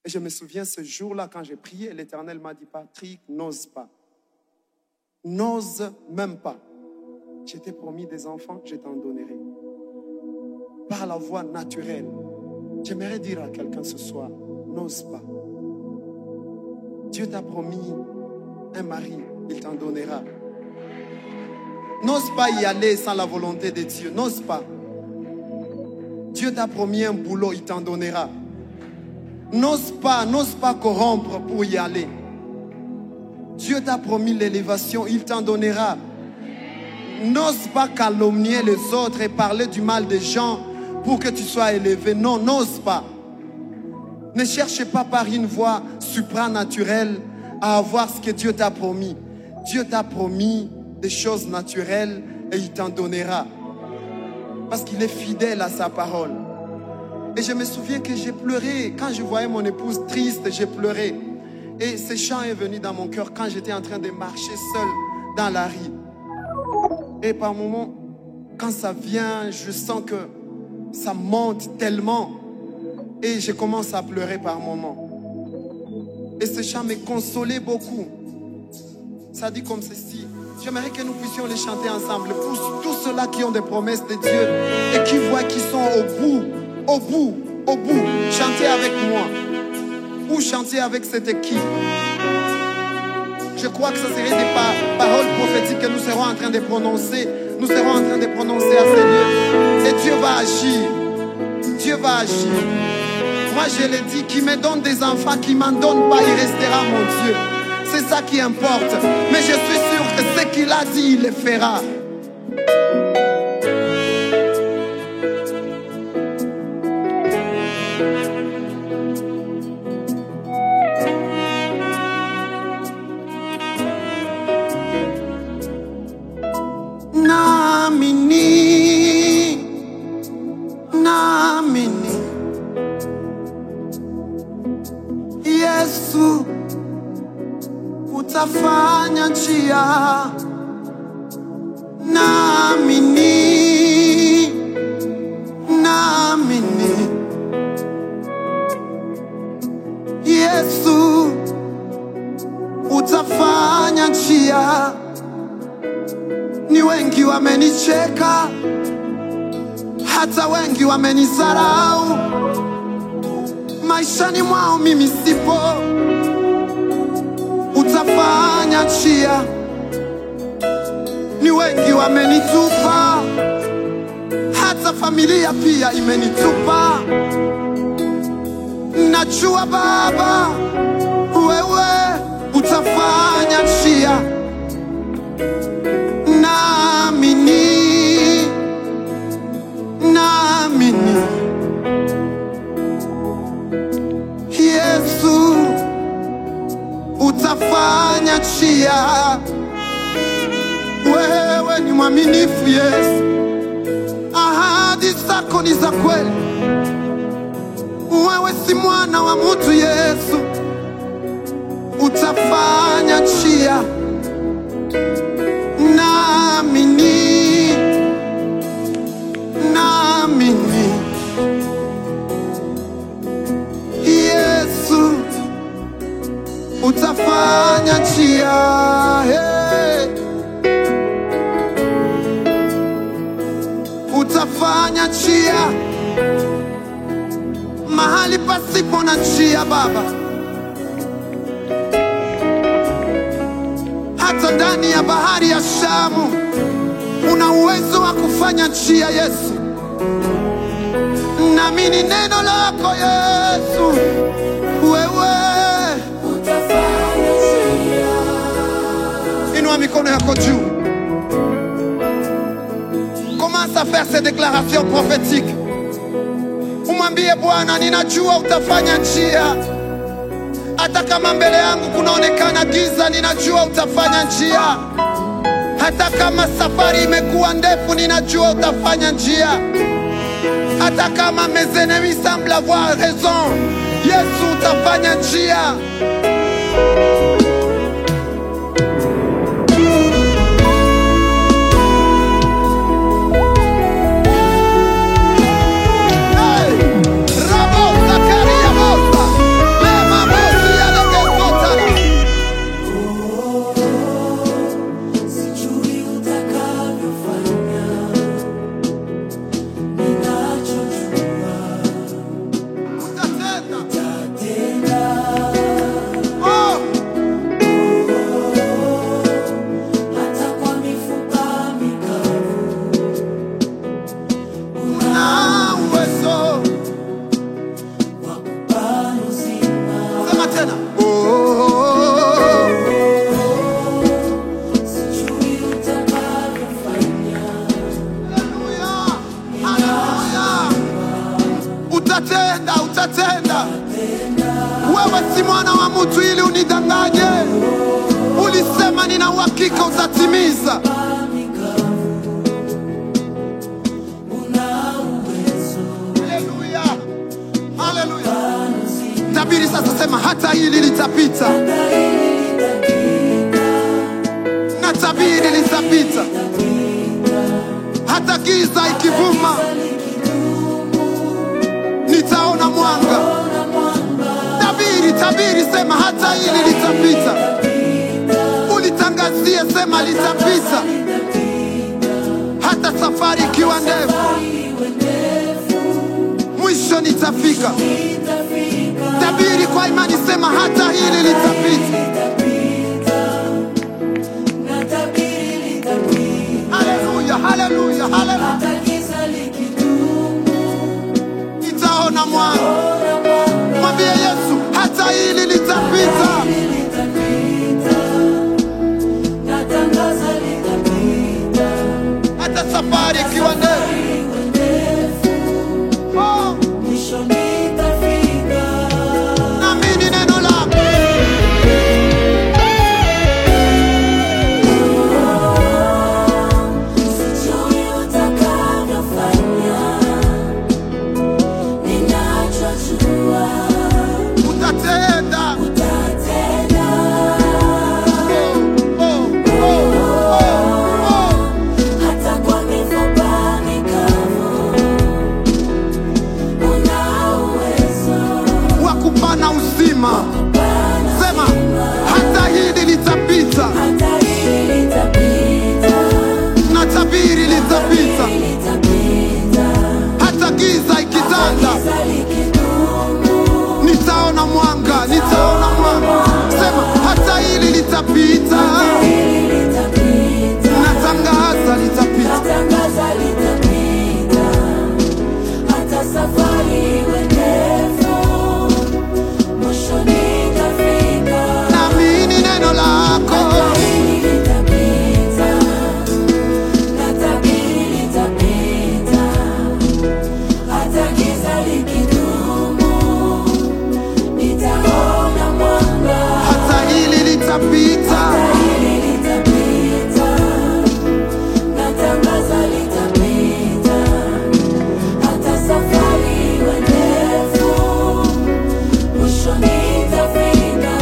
Et je me souviens ce jour-là, quand j'ai prié, l'Éternel m'a dit, Patrick, n'ose pas. N'ose même pas. Je t'ai promis des enfants, je t'en donnerai. Par la voie naturelle. J'aimerais dire à quelqu'un ce soir, n'ose pas. Dieu t'a promis un mari, il t'en donnera. N'ose pas y aller sans la volonté de Dieu. N'ose pas. Dieu t'a promis un boulot, il t'en donnera. N'ose pas corrompre pour y aller. Dieu t'a promis l'élévation, il t'en donnera. N'ose pas calomnier les autres et parler du mal des gens pour que tu sois élevé. Non, n'ose pas. Ne cherche pas par une voie supranaturelle à avoir ce que Dieu t'a promis. Dieu t'a promis des choses naturelles et il t'en donnera. Parce qu'il est fidèle à sa parole. Et je me souviens que j'ai pleuré. Quand je voyais mon épouse triste, j'ai pleuré. Et ce chant est venu dans mon cœur quand j'étais en train de marcher seul dans la rue. Et par moments, quand ça vient, je sens que ça monte tellement. Et je commence à pleurer par moments. Et ce chant me consolait beaucoup. Ça dit comme ceci. J'aimerais que nous puissions les chanter ensemble. Pour tous ceux-là qui ont des promesses de Dieu et qui voient qu'ils sont au bout. Chantez avec moi. Ou chantez avec cette équipe. Je crois que ce serait des paroles prophétiques que nous serons en train de prononcer. Nous serons en train de prononcer à ces lieux. Et Dieu va agir. Dieu va agir. Moi je l'ai dit, qui me donne des enfants, qui m'en donne pas, il restera mon Dieu. C'est ça qui importe. Mais je suis sûr que ce qu'il a dit, il le fera. Yesu utafanya njia, naamini, Yesu utafanya njia. Ni wengi wamenicheka, hata wengi wamenizarau, maishani mwao mimi sipo. Utafanya njia. Ni wengi wamenitupa, hata familia pia imenitupa. Najua Baba, wewe utafanya njia. Naamini Yesu utafanya njia. Wewe ni mwaminifu Yesu, ahadi zako ni za kweli. Wewe si mwana wa mtu Yesu, utafanya njia. Naamini Yesu utafanya njia. Hey. Utafanya njia mahali pasipo na njia Baba. Hata ndani ya bahari ya Shamu una uwezo wa kufanya njia Yesu. Naamini neno lako Yesu, wewe utafanya njia. Inua mikono yako juu. Commence à faire ces déclarations prophétiques. Umwambie Bwana, ninajua utafanya njia. Hata kama mbele yangu kunaonekana giza, ninajua utafanya njia. Hata kama safari imekuwa ndefu, ninajua utafanya njia. Hata kama mes ennemis semblent avoir raison, Yesu utafanya njia. Hey! Rabo Zakaria Bosa, tena. Oh, oh, oh. Utatenda, utatenda. Wewe si mwana wa mtu ili unidanganye. Ulisema nina uhakika utatimiza. Haleluya, haleluya. Tabiri sasa, sema hata hili litapita. Na tabiri litapita. Hata giza ikivuma nitaona mwanga. Tabiri, tabiri, sema hata hili litapita. Ulitangazie, sema litapita. Hata safari ikiwa ndefu, mwisho nitafika. Tabiri kwa imani, sema hata hili litapita. Haleluya, haleluya, haleluya. Nitaona mwanga. Mwambie Yesu, hata hili litapita. Hata safari ikiwa ndefu, oh, naamini neno lako. Utatenda. Wakupana uzima. Sema hata hili litapita. Na tabiri litapita. Hata giza ikitanda nitaona mwanga, nitaona mwanga. Sema hata hili litapita. Natangaza litapita. Hata safari iwe ndefu, mwisho nitafika. Naamini neno lako. Litapita, na tabiri litapita. Hata giza likidumu, nitaona mwanga. Hata hili litapita. Hili litapita, natangaza litapita. Hata safari iwe ndefu, mwisho nitafika.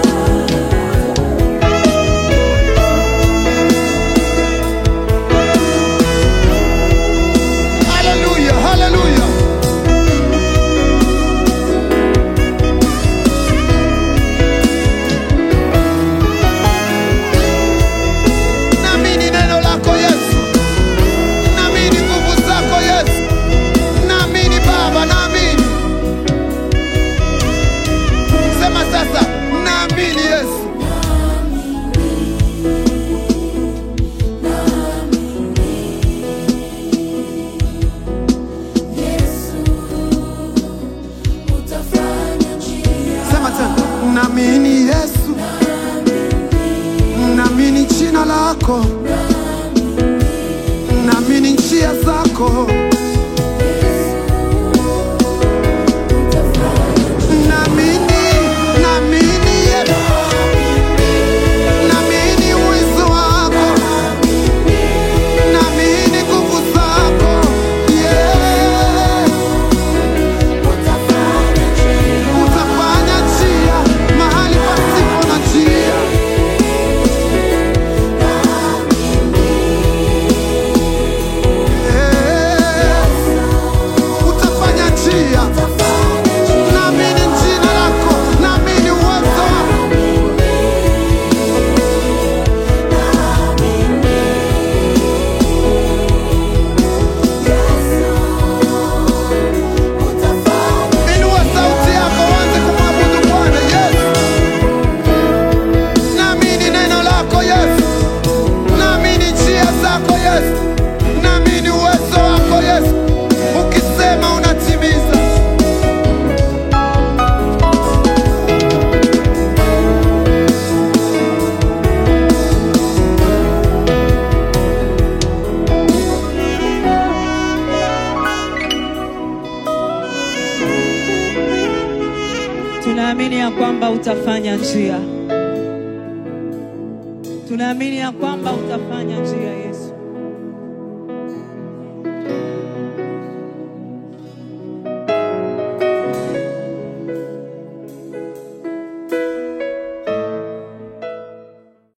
Haleluya, haleluya. Naamini neno lako Yesu. Naamini nguvu zako Yesu. Naamini Baba, naamini. Sema sasa, naamini Yesu. Yesu, utafanya njia. Sema tena, naamini Yesu. Naamini jina lako. Naamini njia zako. Naamini, naamini Yesu. Naamini uwezo wako. Naamini nguvu zako. Yeah. Utafanya njia mahali pasipo na njia. Yeah. Tunaamini ya kwamba utafanya njia. Tunaamini ya kwamba utafanya njia.